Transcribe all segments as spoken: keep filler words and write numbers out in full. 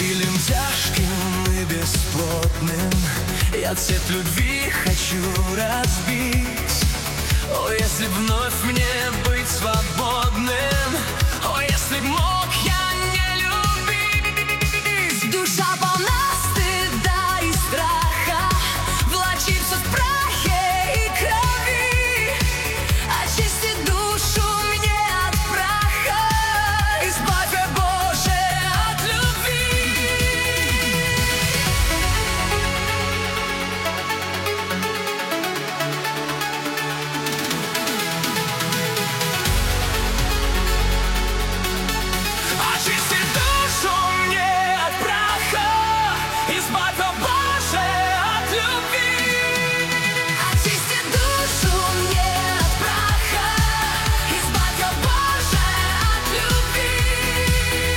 усилием тяжким и бесплотным я цепь любви хочу разбить. О, если б вновь мне быть свободным, о, если б мог я не любить. Душа полна стыда и страха, влачится в прахе и крови. Очисти душу мне от праха, избавь, о Боже, от любви. Очисти душу мне от праха, избавь, о Боже, от любви. Очисти душу мне от праха, избавь, о Боже, от любви.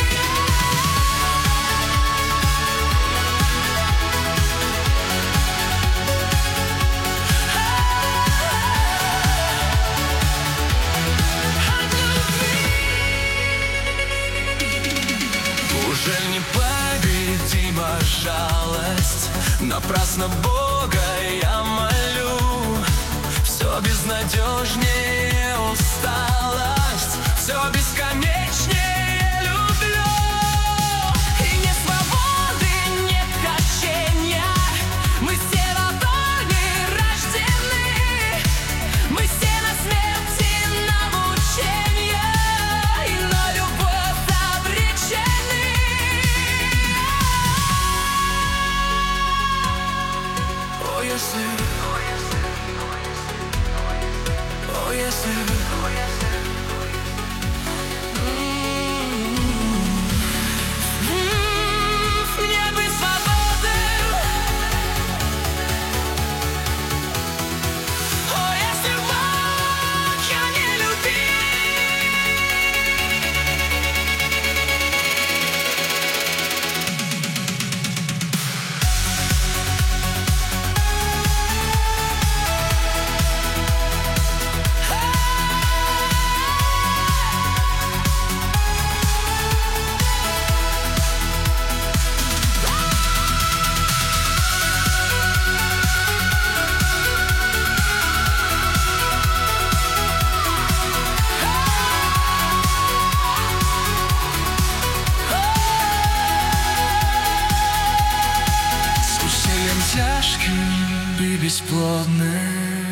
Уже непобедима жалость, напрасно Бога я молю. Все безнадежнее усталость, все бесконечнее люблю. И нет свободы, нет прощения, мы все в агонии рождены. Мы все на смерти, на мучения и на любовь обречены. О, если, о, если, мне быть свободным. О, если б мог я не любить. С усилием тяжким и бесплодным